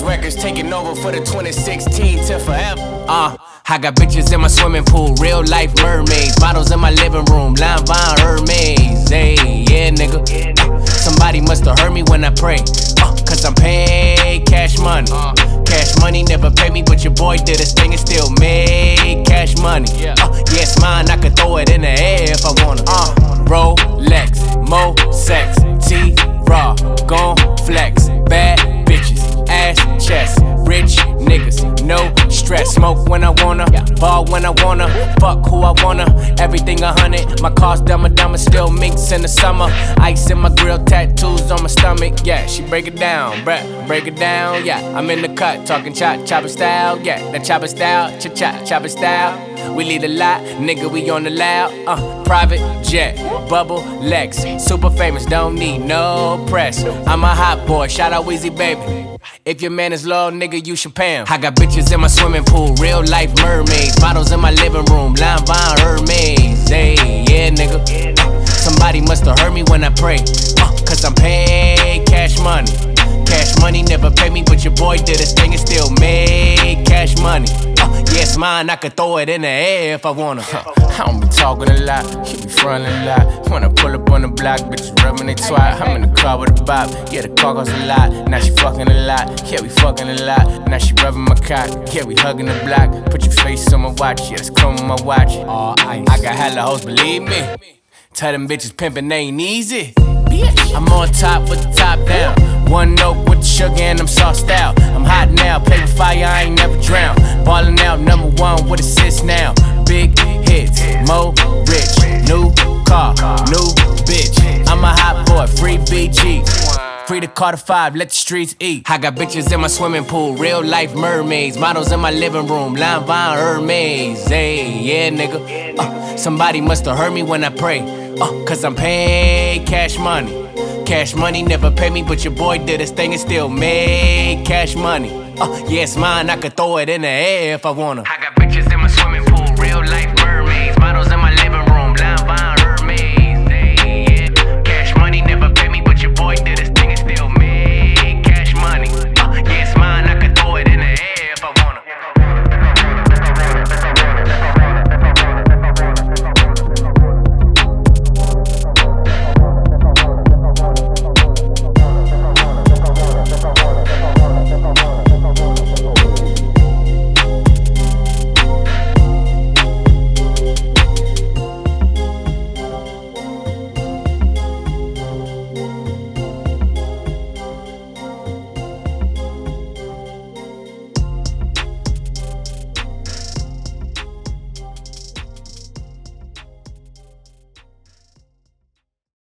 Guinness records taking over for the 2016 till forever. I got bitches in my swimming pool, real life mermaids. Models in my living room, Line Von Hermes. Hey, yeah, nigga. Somebody must have heard me when I pray. Cause I'm paid cash money. Cash money never paid me, but your boy did his thing and still made cash money. Yeah, it's mine, I could throw it in the air if I wanna. Rolex, Mo sex, T-Raw, gon' flex. Bad bitches, ass chest, rich niggas, no stress. Smoke when I wanna, ball when I wanna, fuck who I wanna. Everything 100, my car's dumber, still minks in the summer. Ice in my grill, tattoos on my stomach. Yeah, she break it down, bruh, break it down. Yeah, I'm in the cut, talking chopper style. Yeah, that chopper style, chopper style. We lead a lot, nigga, we on the loud. Private jet, bubble Lex, super famous, don't need no press. I'm a hot boy, shout out Weezy baby. If your man is low, nigga, you should pay him. I got bitches in my swimming pool, real life mermaids. Models in my living room, Line Von Hermes. Hey, yeah, nigga. Somebody must have heard me when I pray. Cause I'm paid cash money. Cash money never paid me, but your boy did his thing and still made cash money. Yeah, it's mine, I could throw it in the air if I wanna. I don't be talking a lot, he be frontin' a lot. When I pull up on the block, bitches rubbing they twat. I'm in the car with a bop, yeah, the car costs a lot. Now she fucking a lot, yeah, we fucking a lot. Now she rubbing my cock, yeah, we hugging the block. Put your face on my watch, yeah, that's chrome on my watch. All ice, I got hella hoes, believe me. Tell them bitches pimpin' ain't easy. I'm on top with the top down. One note with the sugar and I'm sauced out. I'm hot now, play with fire, I ain't never drown. Ballin' out, #1 with assists now. Big hits, Mo rich, new car, new bitch. I'm a hot boy, free BG. Free to Carter 5, let the streets eat. I got bitches in my swimming pool, real life mermaids. Models in my living room, Line Von Hermes. Hey, yeah, nigga. Somebody must have heard me when I pray. Cause I'm paid cash money. Cash money never paid me, but your boy did his thing and still made cash money. Yeah, it's mine, I could throw it in the air if I wanna.